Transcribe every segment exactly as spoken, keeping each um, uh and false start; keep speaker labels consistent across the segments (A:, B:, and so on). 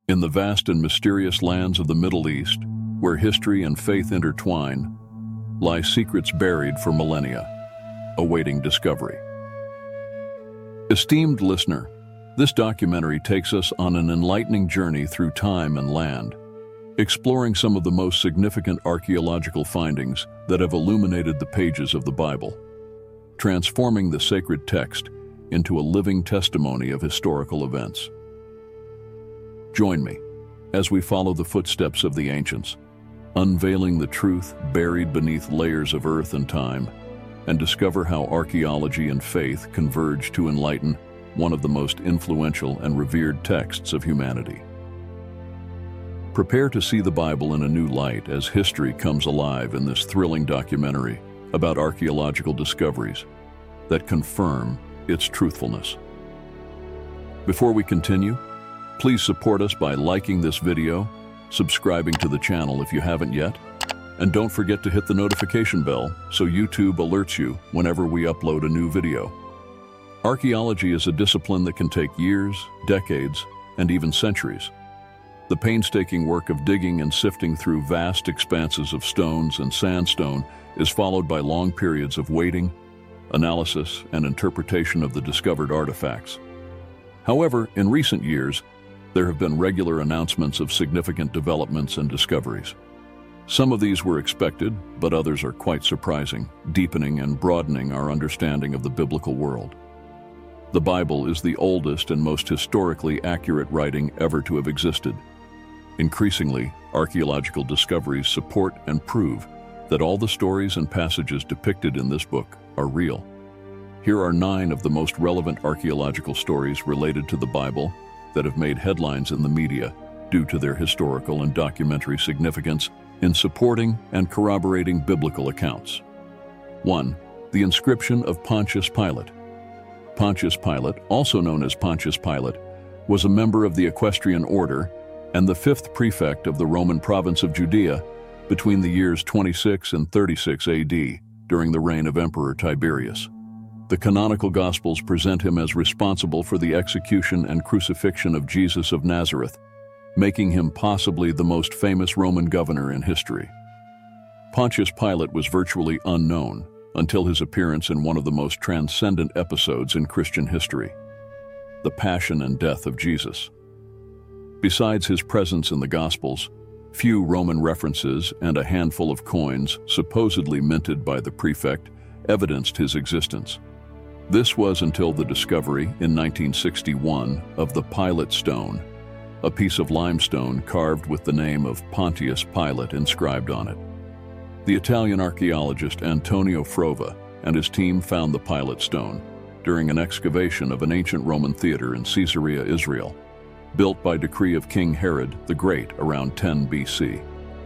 A: In the vast and mysterious lands of the Middle East, where history and faith intertwine, lie secrets buried for millennia, awaiting discovery. Esteemed listener, this documentary takes us on an enlightening journey through time and land, exploring some of the most significant archaeological findings that have illuminated the pages of the Bible, transforming the sacred text into a living testimony of historical events. Join me as we follow the footsteps of the ancients, unveiling the truth buried beneath layers of earth and time, and discover how archaeology and faith converge to enlighten one of the most influential and revered texts of humanity. Prepare to see the Bible in a new light as history comes alive in this thrilling documentary about archaeological discoveries that confirm its truthfulness. Before we continue, please support us by liking this video, subscribing to the channel if you haven't yet, and don't forget to hit the notification bell so YouTube alerts you whenever we upload a new video. Archaeology is a discipline that can take years, decades, and even centuries. The painstaking work of digging and sifting through vast expanses of stones and sandstone is followed by long periods of waiting, analysis, and interpretation of the discovered artifacts. However, in recent years, there have been regular announcements of significant developments and discoveries. Some of these were expected, but others are quite surprising, deepening and broadening our understanding of the biblical world. The Bible is the oldest and most historically accurate writing ever to have existed. Increasingly, archaeological discoveries support and prove that all the stories and passages depicted in this book are real. Here are nine of the most relevant archaeological stories related to the Bible that have made headlines in the media due to their historical and documentary significance in supporting and corroborating biblical accounts. one. The inscription of Pontius Pilate. Pontius Pilate, also known as Pontius Pilate, was a member of the Equestrian Order and the fifth prefect of the Roman province of Judea between the years twenty-six and thirty-six A D during the reign of Emperor Tiberius. The canonical Gospels present him as responsible for the execution and crucifixion of Jesus of Nazareth, making him possibly the most famous Roman governor in history. Pontius Pilate was virtually unknown until his appearance in one of the most transcendent episodes in Christian history, the Passion and Death of Jesus. Besides his presence in the Gospels, few Roman references and a handful of coins supposedly minted by the prefect evidenced his existence. This was until the discovery in nineteen sixty-one of the Pilate Stone, a piece of limestone carved with the name of Pontius Pilate inscribed on it. The Italian archaeologist Antonio Frova and his team found the Pilate Stone during an excavation of an ancient Roman theater in Caesarea, Israel, built by decree of King Herod the Great around ten B C.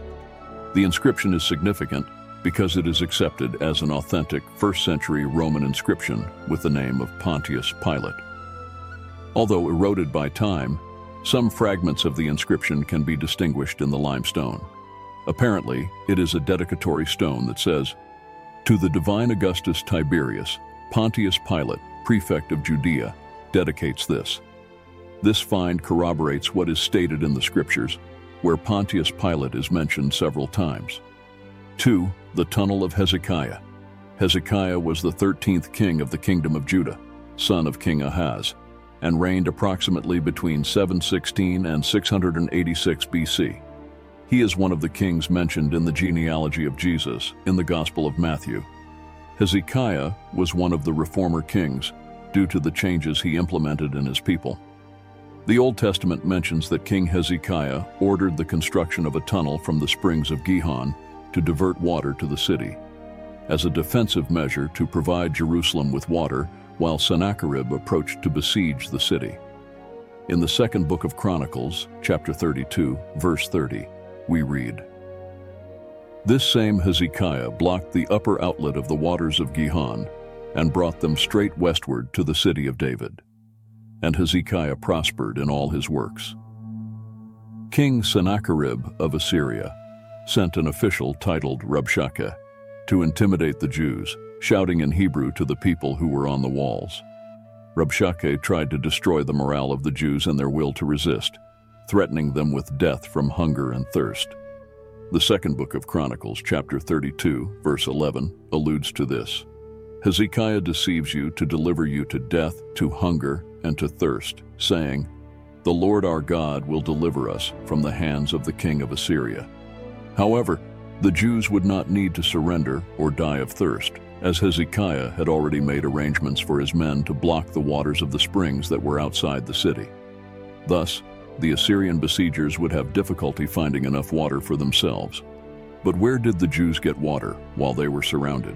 A: The inscription is significant because it is accepted as an authentic first-century Roman inscription with the name of Pontius Pilate. Although eroded by time, some fragments of the inscription can be distinguished in the limestone. Apparently, it is a dedicatory stone that says, "To the divine Augustus Tiberius, Pontius Pilate, prefect of Judea, dedicates this." This find corroborates what is stated in the scriptures, where Pontius Pilate is mentioned several times. two. The Tunnel of Hezekiah. Hezekiah was the thirteenth king of the kingdom of Judah, son of King Ahaz, and reigned approximately between seven sixteen and six hundred eighty-six B C. He is one of the kings mentioned in the genealogy of Jesus in the Gospel of Matthew. Hezekiah was one of the reformer kings due to the changes he implemented in his people. The Old Testament mentions that King Hezekiah ordered the construction of a tunnel from the springs of Gihon to divert water to the city, as a defensive measure to provide Jerusalem with water while Sennacherib approached to besiege the city. In the second book of Chronicles, chapter thirty-two, verse thirty, we read, "This same Hezekiah blocked the upper outlet of the waters of Gihon and brought them straight westward to the city of David. And Hezekiah prospered in all his works." King Sennacherib of Assyria sent an official titled Rabshakeh to intimidate the Jews, shouting in Hebrew to the people who were on the walls. Rabshakeh tried to destroy the morale of the Jews and their will to resist, threatening them with death from hunger and thirst. The second book of Chronicles, chapter thirty-two, verse eleven, alludes to this. Hezekiah deceives you to deliver you to death, to hunger, and to thirst, saying, "The Lord our God will deliver us from the hands of the king of Assyria." However, the Jews would not need to surrender or die of thirst, as Hezekiah had already made arrangements for his men to block the waters of the springs that were outside the city. Thus, the Assyrian besiegers would have difficulty finding enough water for themselves. But where did the Jews get water while they were surrounded?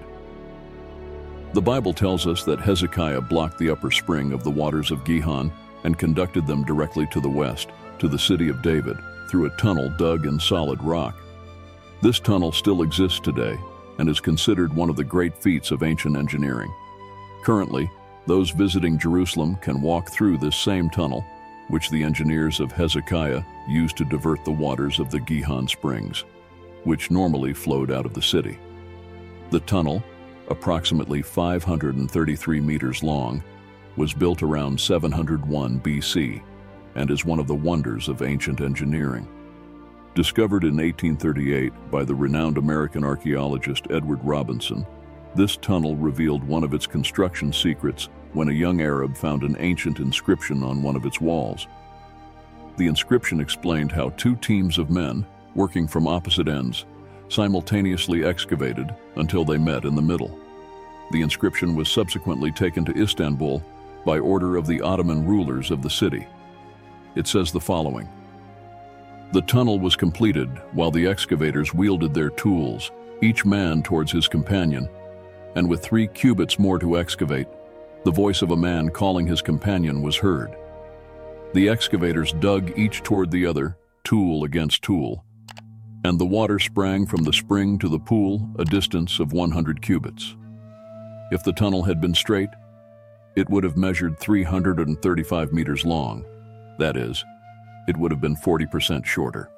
A: The Bible tells us that Hezekiah blocked the upper spring of the waters of Gihon and conducted them directly to the west, to the city of David, through a tunnel dug in solid rock. This tunnel still exists today and is considered one of the great feats of ancient engineering. Currently, those visiting Jerusalem can walk through this same tunnel, which the engineers of Hezekiah used to divert the waters of the Gihon springs, which normally flowed out of the city. The tunnel, approximately five hundred thirty-three meters long, was built around seven hundred one B C and is one of the wonders of ancient engineering. Discovered in eighteen thirty-eight by the renowned American archaeologist Edward Robinson, this tunnel revealed one of its construction secrets when a young Arab found an ancient inscription on one of its walls. The inscription explained how two teams of men, working from opposite ends, simultaneously excavated until they met in the middle. The inscription was subsequently taken to Istanbul by order of the Ottoman rulers of the city. It says the following: "The tunnel was completed while the excavators wielded their tools, each man towards his companion, and with three cubits more to excavate, the voice of a man calling his companion was heard. The excavators dug each toward the other, tool against tool, and the water sprang from the spring to the pool a distance of one hundred cubits. If the tunnel had been straight, it would have measured three hundred thirty-five meters long. That is, it would have been forty percent shorter."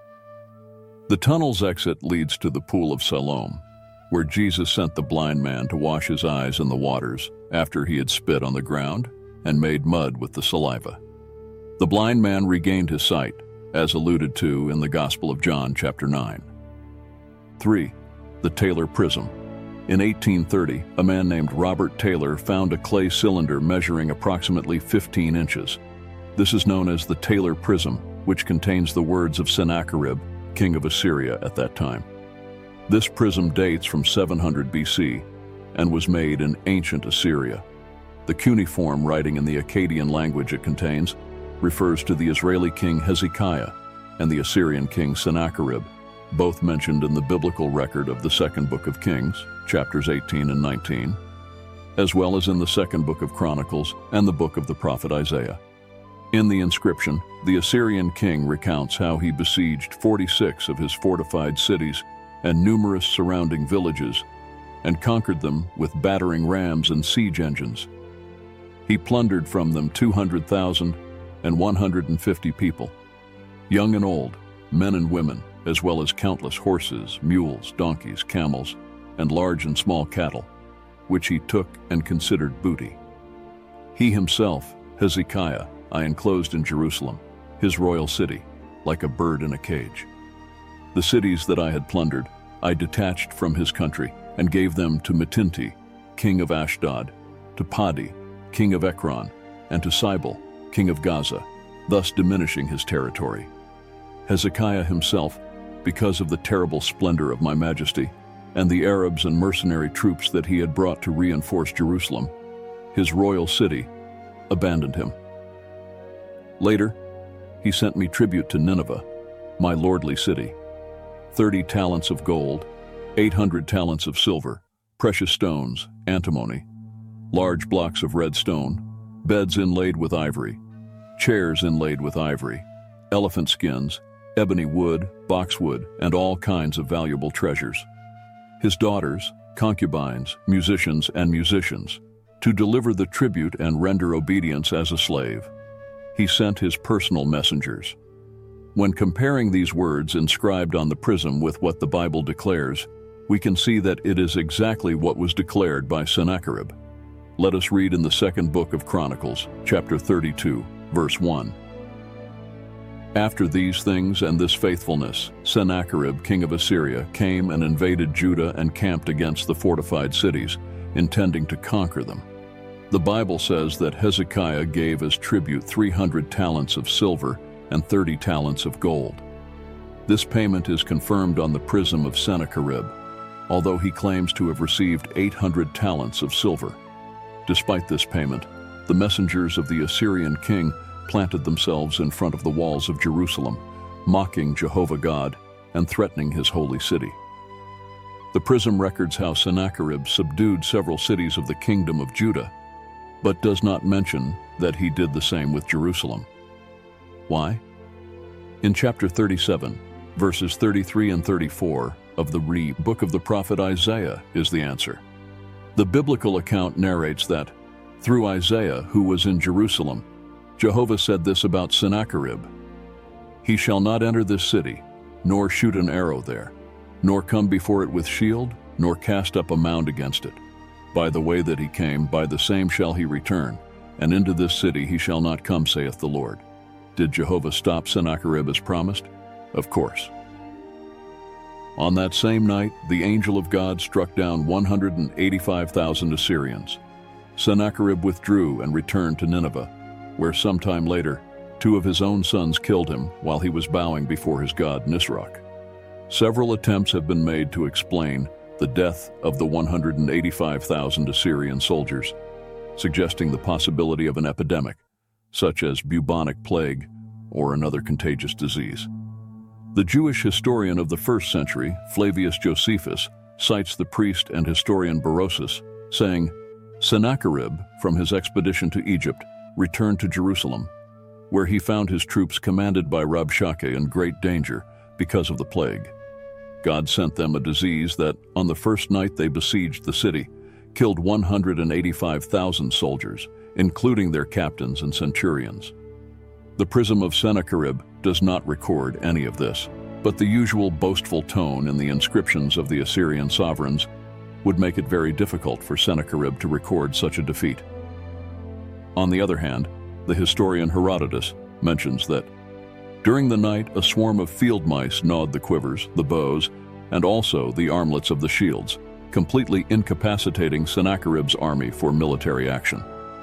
A: The tunnel's exit leads to the Pool of Siloam, where Jesus sent the blind man to wash his eyes in the waters after he had spit on the ground and made mud with the saliva. The blind man regained his sight, as alluded to in the Gospel of John, chapter nine. Three. The Taylor Prism. In eighteen thirty, a man named Robert Taylor found a clay cylinder measuring approximately fifteen inches. This is known as the Taylor Prism, which contains the words of Sennacherib, king of Assyria at that time. This prism dates from seven hundred B C and was made in ancient Assyria. The cuneiform writing in the Akkadian language it contains refers to the Israeli king Hezekiah and the Assyrian king Sennacherib, both mentioned in the biblical record of the second book of Kings, chapters eighteen and nineteen, as well as in the second book of Chronicles and the book of the prophet Isaiah. In the inscription, the Assyrian king recounts how he besieged forty-six of his fortified cities and numerous surrounding villages, and conquered them with battering rams and siege engines. He plundered from them two hundred thousand and one hundred fifty people, young and old, men and women, as well as countless horses, mules, donkeys, camels, and large and small cattle, which he took and considered booty. He himself, Hezekiah, I enclosed in Jerusalem, his royal city, like a bird in a cage. The cities that I had plundered, I detached from his country and gave them to Metinti, king of Ashdod, to Padi, king of Ekron, and to Cybele, king of Gaza, thus diminishing his territory. Hezekiah himself, because of the terrible splendor of my majesty, and the Arabs and mercenary troops that he had brought to reinforce Jerusalem, his royal city, abandoned him. Later, he sent me tribute to Nineveh, my lordly city, thirty talents of gold, eight hundred talents of silver, precious stones, antimony, large blocks of red stone, beds inlaid with ivory, chairs inlaid with ivory, elephant skins, ebony wood, boxwood, and all kinds of valuable treasures. His daughters, concubines, musicians, and musicians, to deliver the tribute and render obedience as a slave. He sent his personal messengers. When comparing these words inscribed on the prism with what the Bible declares, we can see that it is exactly what was declared by Sennacherib. Let us read in the second book of Chronicles, chapter thirty-two, verse one. After these things and this faithfulness, Sennacherib, king of Assyria, came and invaded Judah and camped against the fortified cities, intending to conquer them. The Bible says that Hezekiah gave as tribute three hundred talents of silver and thirty talents of gold. This payment is confirmed on the prism of Sennacherib, although he claims to have received eight hundred talents of silver. Despite this payment, the messengers of the Assyrian king planted themselves in front of the walls of Jerusalem, mocking Jehovah God and threatening his holy city. The prism records how Sennacherib subdued several cities of the kingdom of Judah, but does not mention that he did the same with Jerusalem. Why? In chapter thirty-seven, verses thirty-three and thirty-four of the Re book of the prophet Isaiah is the answer. The biblical account narrates that, through Isaiah, who was in Jerusalem, Jehovah said this about Sennacherib: "He shall not enter this city, nor shoot an arrow there, nor come before it with shield, nor cast up a mound against it. By the way that he came, by the same shall he return, and into this city he shall not come, saith the Lord." Did Jehovah stop Sennacherib as promised? Of course. On that same night, the angel of God struck down one hundred eighty-five thousand Assyrians. Sennacherib withdrew and returned to Nineveh, where sometime later, two of his own sons killed him while he was bowing before his god Nisroch. Several attempts have been made to explain the death of the one hundred eighty-five thousand Assyrian soldiers, suggesting the possibility of an epidemic, such as bubonic plague or another contagious disease. The Jewish historian of the first century, Flavius Josephus, cites the priest and historian Berosus, saying, "Sennacherib, from his expedition to Egypt, returned to Jerusalem, where he found his troops commanded by Rabshakeh in great danger because of the plague. God sent them a disease that, on the first night they besieged the city, killed one hundred eighty-five thousand soldiers, including their captains and centurions." The prism of Sennacherib does not record any of this, but the usual boastful tone in the inscriptions of the Assyrian sovereigns would make it very difficult for Sennacherib to record such a defeat. On the other hand, the historian Herodotus mentions that during the night a swarm of field mice gnawed the quivers, the bows, and also the armlets of the shields, completely incapacitating Sennacherib's army for military action.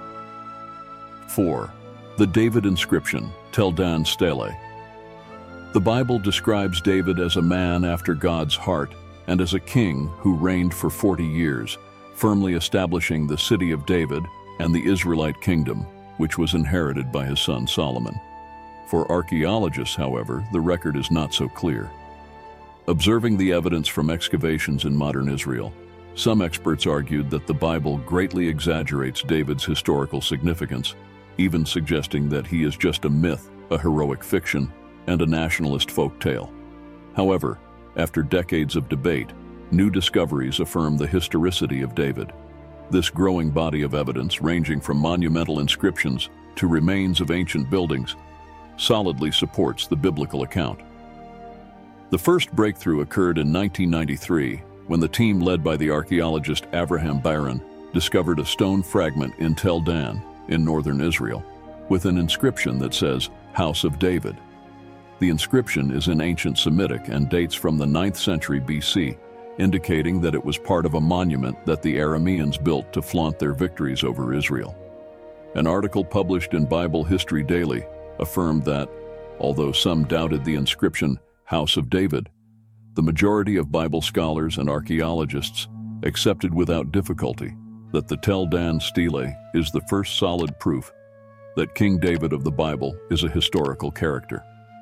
A: four. The David inscription, Tel Dan Stele. The Bible describes David as a man after God's heart and as a king who reigned for forty years, firmly establishing the city of David and the Israelite kingdom, which was inherited by his son Solomon. For archaeologists, however, the record is not so clear. Observing the evidence from excavations in modern Israel, some experts argued that the Bible greatly exaggerates David's historical significance, even suggesting that he is just a myth, a heroic fiction, and a nationalist folk tale. However, after decades of debate, new discoveries affirm the historicity of David. This growing body of evidence, ranging from monumental inscriptions to remains of ancient buildings, solidly supports the biblical account. The first breakthrough occurred in nineteen ninety-three, when the team led by the archaeologist Avraham Baron discovered a stone fragment in Tel Dan, in northern Israel, with an inscription that says, "House of David." The inscription is in ancient Semitic and dates from the ninth century B C, indicating that it was part of a monument that the Arameans built to flaunt their victories over Israel. An article published in Bible History Daily affirmed that, although some doubted the inscription, "House of David," the majority of Bible scholars and archaeologists accepted without difficulty that the Tel Dan Stele is the first solid proof that King David of the Bible is a historical character.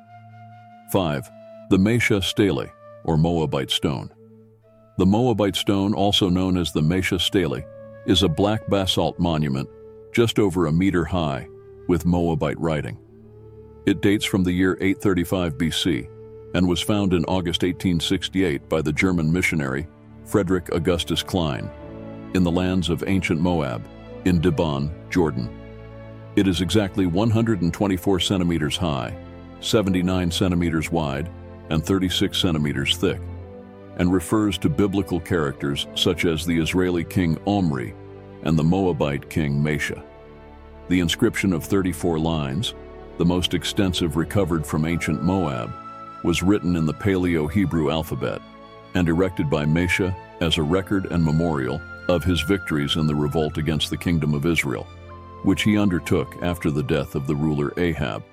A: five. The Mesha Stele, or Moabite stone. The Moabite stone, also known as the Mesha Stele, is a black basalt monument just over a meter high with Moabite writing. It dates from the year eight thirty-five B C and was found in August eighteen sixty-eight by the German missionary Frederick Augustus Klein in the lands of ancient Moab, in Dibon, Jordan. It is exactly one hundred twenty-four centimeters high, seventy-nine centimeters wide, and thirty-six centimeters thick, and refers to biblical characters such as the Israeli king Omri and the Moabite king Mesha. The inscription of thirty-four lines, the most extensive recovered from ancient Moab, was written in the Paleo-Hebrew alphabet and erected by Mesha as a record and memorial of his victories in the revolt against the kingdom of Israel, which he undertook after the death of the ruler Ahab.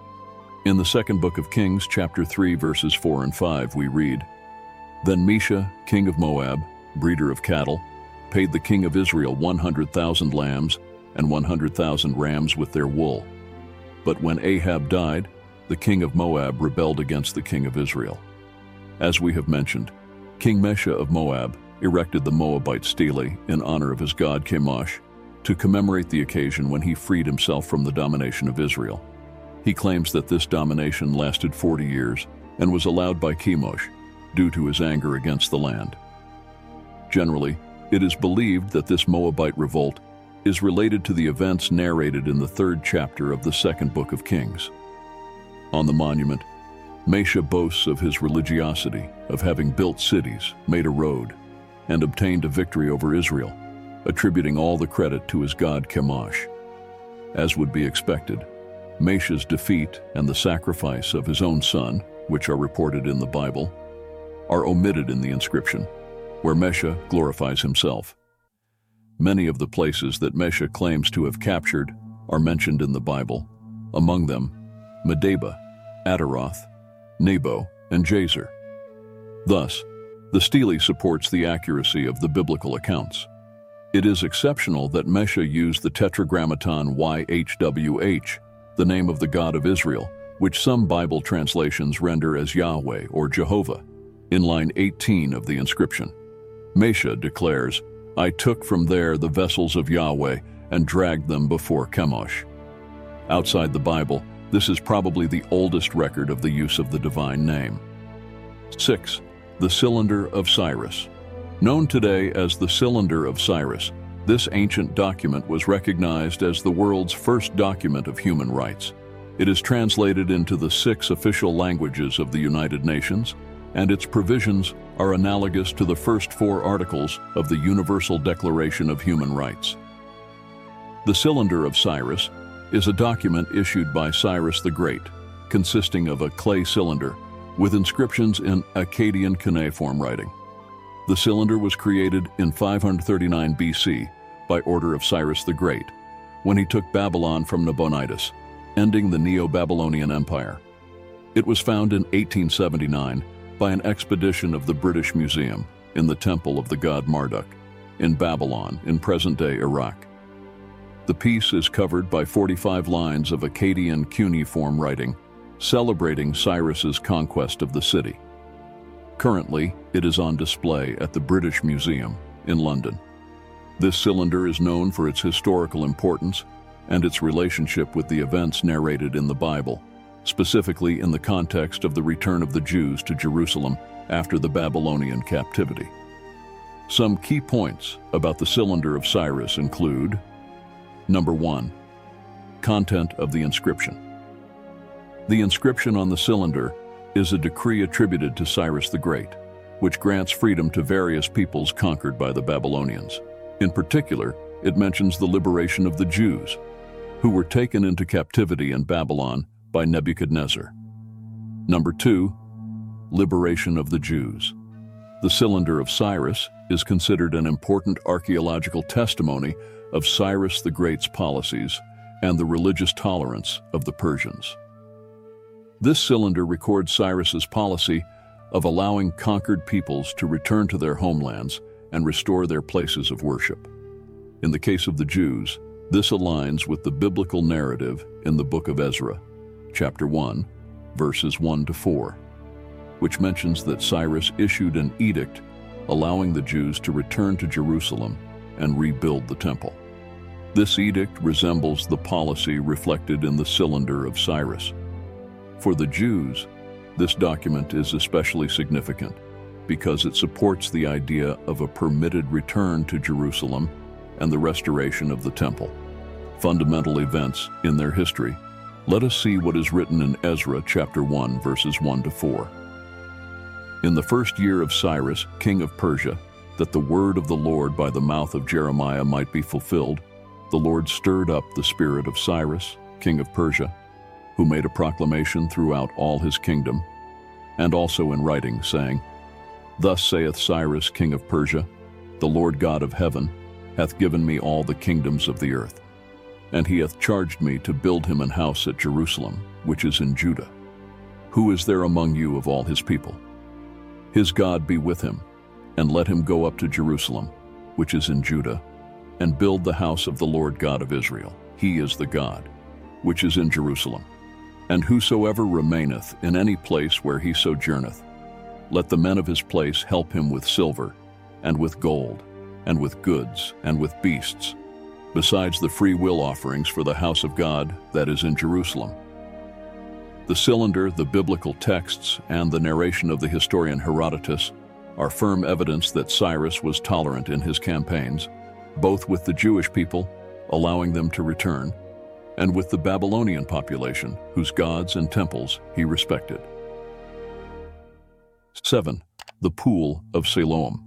A: In the second book of Kings, chapter three, verses four and five, we read, "Then Mesha, king of Moab, breeder of cattle, paid the king of Israel one hundred thousand lambs and one hundred thousand rams with their wool. But when Ahab died, the king of Moab rebelled against the king of Israel." As we have mentioned, King Mesha of Moab erected the Moabite stele in honor of his god Chemosh to commemorate the occasion when he freed himself from the domination of Israel. He claims that this domination lasted forty years and was allowed by Chemosh due to his anger against the land. Generally, it is believed that this Moabite revolt is related to the events narrated in the third chapter of the second book of Kings. On the monument, Mesha boasts of his religiosity, of having built cities, made a road, and obtained a victory over Israel, attributing all the credit to his god Chemosh. As would be expected, Mesha's defeat and the sacrifice of his own son, which are reported in the Bible, are omitted in the inscription, where Mesha glorifies himself. Many of the places that Mesha claims to have captured are mentioned in the Bible, among them Medeba, Ataroth, Nebo, and Jazer. Thus, the stele supports the accuracy of the biblical accounts. It is exceptional that Mesha used the Tetragrammaton Y H W H, the name of the God of Israel, which some Bible translations render as Yahweh or Jehovah, in line eighteen of the inscription. Mesha declares, "I took from there the vessels of Yahweh and dragged them before Chemosh." Outside the Bible, this is probably the oldest record of the use of the divine name. six. The Cylinder of Cyrus. Known today as the Cylinder of Cyrus, this ancient document was recognized as the world's first document of human rights. It is translated into the six official languages of the United Nations, and its provisions are analogous to the first four articles of the Universal Declaration of Human Rights. The Cylinder of Cyrus is a document issued by Cyrus the Great, consisting of a clay cylinder with inscriptions in Akkadian cuneiform writing. The cylinder was created in five hundred thirty-nine B C by order of Cyrus the Great, when he took Babylon from Nabonidus, ending the Neo-Babylonian Empire. It was found in eighteen seventy-nine by an expedition of the British Museum in the Temple of the god Marduk in Babylon in present-day Iraq. The piece is covered by forty-five lines of Akkadian cuneiform writing, celebrating Cyrus's conquest of the city. Currently, it is on display at the British Museum in London. This cylinder is known for its historical importance and its relationship with the events narrated in the Bible, specifically in the context of the return of the Jews to Jerusalem after the Babylonian captivity. Some key points about the Cylinder of Cyrus include: Number one, content of the inscription. The inscription on the cylinder is a decree attributed to Cyrus the Great, which grants freedom to various peoples conquered by the Babylonians. In particular, it mentions the liberation of the Jews, who were taken into captivity in Babylon by Nebuchadnezzar. Number two, liberation of the Jews. The Cylinder of Cyrus is considered an important archaeological testimony of Cyrus the Great's policies and the religious tolerance of the Persians. This cylinder records Cyrus's policy of allowing conquered peoples to return to their homelands and restore their places of worship. In the case of the Jews, this aligns with the biblical narrative in the book of Ezra, chapter one, verses one to four, which mentions that Cyrus issued an edict allowing the Jews to return to Jerusalem and rebuild the temple. This edict resembles the policy reflected in the Cylinder of Cyrus. For the Jews, this document is especially significant because it supports the idea of a permitted return to Jerusalem and the restoration of the temple. Fundamental events in their history. Let us see what is written in Ezra chapter one, verses one to four. In the first year of Cyrus, king of Persia, that the word of the Lord by the mouth of Jeremiah might be fulfilled, the Lord stirred up the spirit of Cyrus, king of Persia, who made a proclamation throughout all his kingdom, and also in writing, saying, Thus saith Cyrus, king of Persia, the Lord God of heaven hath given me all the kingdoms of the earth, and he hath charged me to build him an house at Jerusalem, which is in Judah. Who is there among you of all his people? His God be with him, and let him go up to Jerusalem, which is in Judah, and build the house of the Lord God of Israel. He is the God, which is in Jerusalem. And whosoever remaineth in any place where he sojourneth, let the men of his place help him with silver, and with gold, and with goods, and with beasts, besides the free will offerings for the house of God that is in Jerusalem. The cylinder, the biblical texts, and the narration of the historian Herodotus are firm evidence that Cyrus was tolerant in his campaigns, both with the Jewish people, allowing them to return, and with the Babylonian population, whose gods and temples he respected. seven. The Pool of Siloam.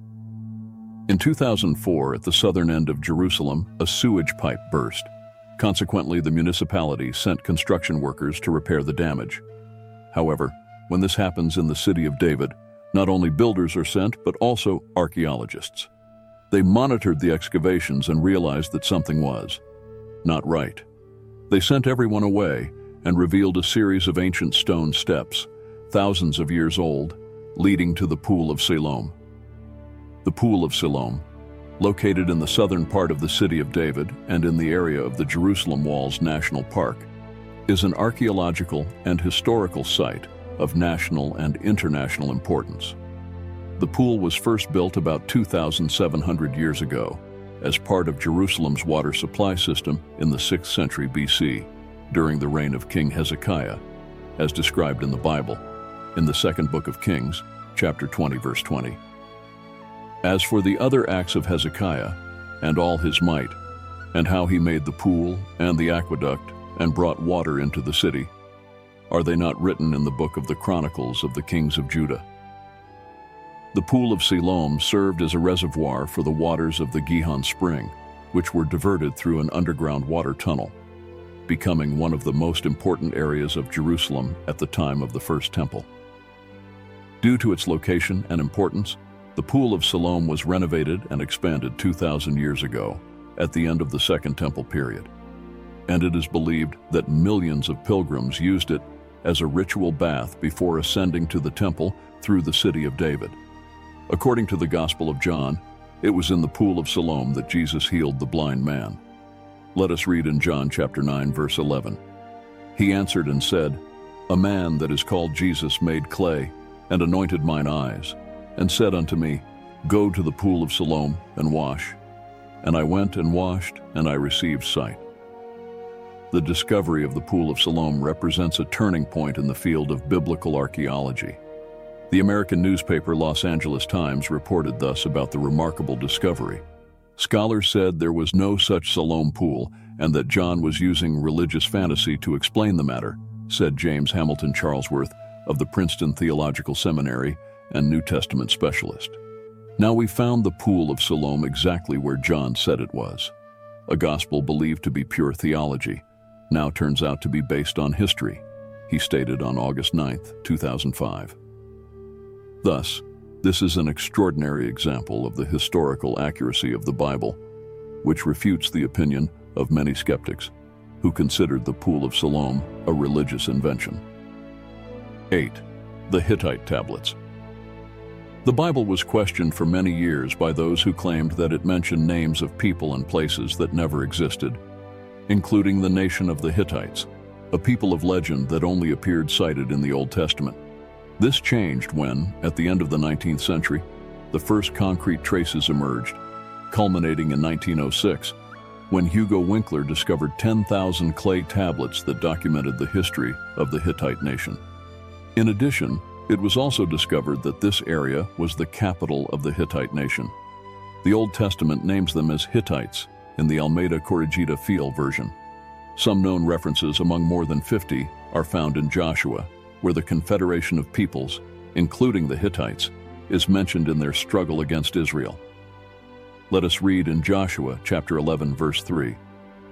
A: In two thousand four, at the southern end of Jerusalem, a sewage pipe burst. Consequently, the municipality sent construction workers to repair the damage. However, when this happens in the city of David, not only builders are sent, but also archaeologists. They monitored the excavations and realized that something was not right. They sent everyone away and revealed a series of ancient stone steps, thousands of years old, leading to the Pool of Siloam. The Pool of Siloam, located in the southern part of the city of David and in the area of the Jerusalem Walls National Park, is an archaeological and historical site of national and international importance. The pool was first built about two thousand seven hundred years ago as part of Jerusalem's water supply system in the sixth century B C, during the reign of King Hezekiah, as described in the Bible, in the second book of Kings, chapter twenty, verse twenty. As for the other acts of Hezekiah, and all his might, and how he made the pool and the aqueduct and brought water into the city, are they not written in the book of the Chronicles of the Kings of Judah? The Pool of Siloam served as a reservoir for the waters of the Gihon Spring, which were diverted through an underground water tunnel, becoming one of the most important areas of Jerusalem at the time of the First Temple. Due to its location and importance, the Pool of Siloam was renovated and expanded two thousand years ago, at the end of the Second Temple period, and it is believed that millions of pilgrims used it as a ritual bath before ascending to the temple through the city of David. According to the Gospel of John, it was in the Pool of Siloam that Jesus healed the blind man. Let us read in John chapter nine, verse eleven. He answered and said, A man that is called Jesus made clay, and anointed mine eyes, and said unto me, Go to the Pool of Siloam and wash. And I went and washed, and I received sight. The discovery of the Pool of Siloam represents a turning point in the field of biblical archaeology. The American newspaper Los Angeles Times reported thus about the remarkable discovery. Scholars said there was no such Siloam pool, and that John was using religious fantasy to explain the matter, said James Hamilton Charlesworth of the Princeton Theological Seminary and New Testament specialist. Now we found the Pool of Siloam exactly where John said it was. A gospel believed to be pure theology now turns out to be based on history, he stated on August ninth, two thousand five. Thus, this is an extraordinary example of the historical accuracy of the Bible, which refutes the opinion of many skeptics who considered the Pool of Siloam a religious invention. eight. The Hittite Tablets. The Bible was questioned for many years by those who claimed that it mentioned names of people and places that never existed, including the nation of the Hittites, a people of legend that only appeared cited in the Old Testament. This changed when, at the end of the nineteenth century, the first concrete traces emerged, culminating in nineteen oh six, when Hugo Winkler discovered ten thousand clay tablets that documented the history of the Hittite nation. In addition, it was also discovered that this area was the capital of the Hittite nation. The Old Testament names them as Hittites in the Almeida Corrigida Fiel version. Some known references among more than fifty are found in Joshua, where the confederation of peoples, including the Hittites, is mentioned in their struggle against Israel. Let us read in Joshua chapter eleven, verse three.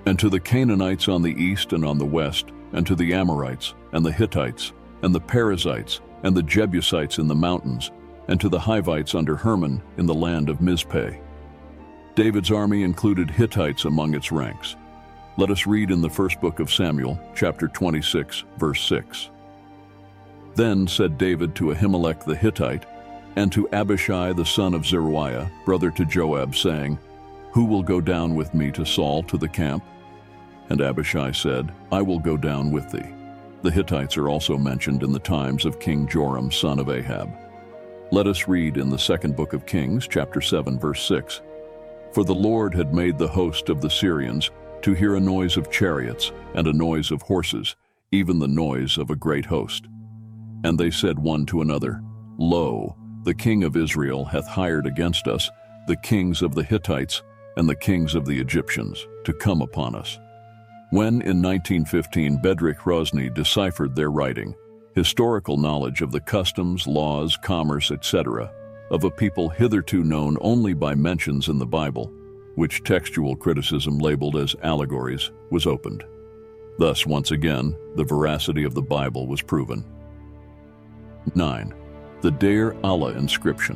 A: And to the Canaanites on the east and on the west, and to the Amorites, and the Hittites, and the Perizzites, and the Jebusites in the mountains, and to the Hivites under Hermon in the land of Mizpeh. David's army included Hittites among its ranks. Let us read in the first book of Samuel, chapter twenty-six, verse six. Then said David to Ahimelech the Hittite, and to Abishai the son of Zeruiah, brother to Joab, saying, Who will go down with me to Saul to the camp? And Abishai said, I will go down with thee. The Hittites are also mentioned in the times of King Joram, son of Ahab. Let us read in the second book of Kings, chapter seven, verse six. For the Lord had made the host of the Syrians to hear a noise of chariots and a noise of horses, even the noise of a great host. And they said one to another, Lo, the king of Israel hath hired against us the kings of the Hittites and the kings of the Egyptians to come upon us. When in nineteen fifteen Bedřich Hrozný deciphered their writing, historical knowledge of the customs, laws, commerce, et cetera, of a people hitherto known only by mentions in the Bible, which textual criticism labeled as allegories, was opened. Thus, once again, the veracity of the Bible was proven. nine. The Deir Allah inscription.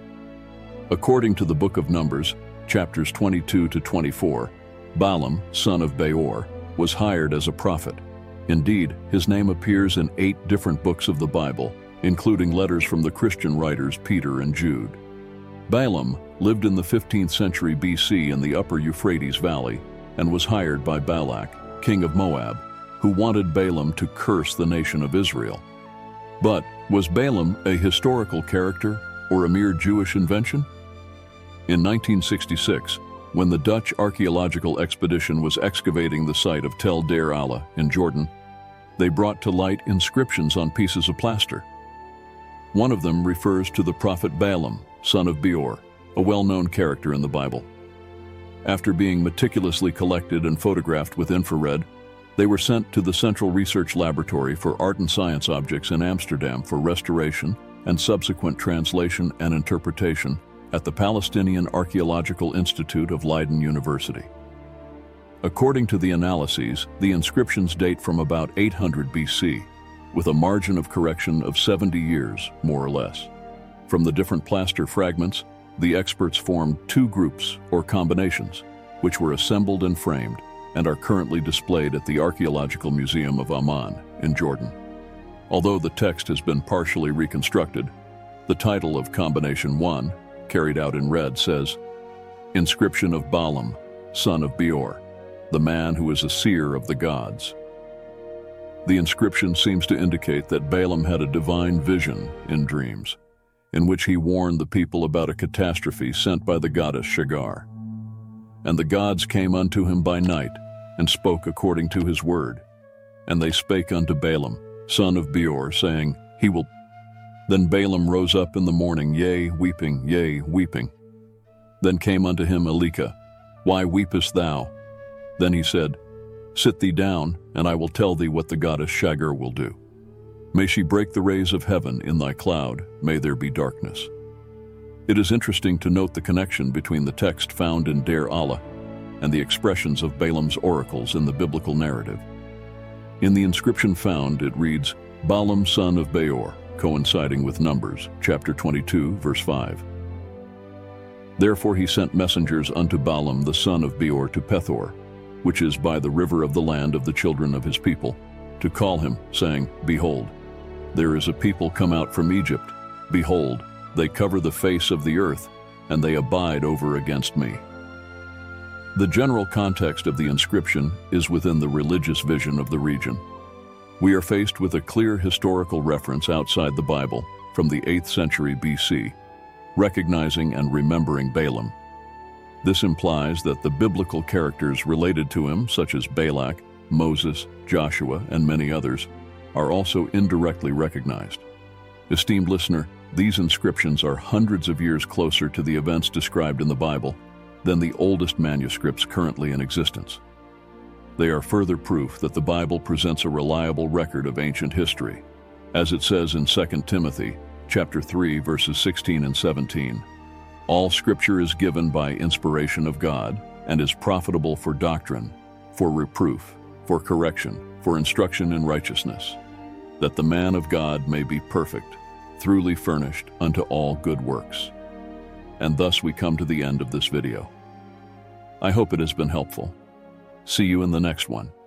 A: According to the Book of Numbers, chapters twenty-two to twenty-four, Balaam, son of Beor, was hired as a prophet. Indeed, his name appears in eight different books of the Bible, including letters from the Christian writers Peter and Jude. Balaam lived in the fifteenth century B C in the upper Euphrates Valley and was hired by Balak, king of Moab, who wanted Balaam to curse the nation of Israel. But was Balaam a historical character or a mere Jewish invention? In nineteen sixty-six, when the Dutch archaeological expedition was excavating the site of Tel Deir Allah in Jordan, they brought to light inscriptions on pieces of plaster. One of them refers to the prophet Balaam, son of Beor, a well-known character in the Bible. After being meticulously collected and photographed with infrared, they were sent to the Central Research Laboratory for Art and Science Objects in Amsterdam for restoration and subsequent translation and interpretation at the Palestinian Archaeological Institute of Leiden University. According to the analyses, the inscriptions date from about eight hundred B C, with a margin of correction of seventy years, more or less. From the different plaster fragments, the experts formed two groups or combinations, which were assembled and framed and are currently displayed at the Archaeological Museum of Amman in Jordan. Although the text has been partially reconstructed, the title of Combination one, carried out in red, says, Inscription of Balaam, son of Beor, the man who is a seer of the gods. The inscription seems to indicate that Balaam had a divine vision in dreams, in which he warned the people about a catastrophe sent by the goddess Shigar. And the gods came unto him by night, and spoke according to his word. And they spake unto Balaam, son of Beor, saying, He will... Then Balaam rose up in the morning, yea, weeping, yea, weeping. Then came unto him Elikah, Why weepest thou? Then he said, Sit thee down, and I will tell thee what the goddess Shigar will do. May she break the rays of heaven in thy cloud, may there be darkness. It is interesting to note the connection between the text found in Deir Allah and the expressions of Balaam's oracles in the biblical narrative. In the inscription found, it reads, Balaam son of Beor, coinciding with Numbers, chapter twenty-two, verse five. Therefore he sent messengers unto Balaam the son of Beor to Pethor, which is by the river of the land of the children of his people, to call him, saying, Behold, there is a people come out from Egypt. Behold, they cover the face of the earth, and they abide over against me. The general context of the inscription is within the religious vision of the region. We are faced with a clear historical reference outside the Bible from the eighth century B C, recognizing and remembering Balaam. This implies that the biblical characters related to him, such as Balak, Moses, Joshua, and many others, are also indirectly recognized. Esteemed listener, these inscriptions are hundreds of years closer to the events described in the Bible than the oldest manuscripts currently in existence. They are further proof that the Bible presents a reliable record of ancient history. As it says in Second Timothy, chapter three, verses sixteen and seventeen, All Scripture is given by inspiration of God and is profitable for doctrine, for reproof, for correction, for instruction in righteousness, that the man of God may be perfect, thoroughly furnished unto all good works. And thus we come to the end of this video. I hope it has been helpful. See you in the next one.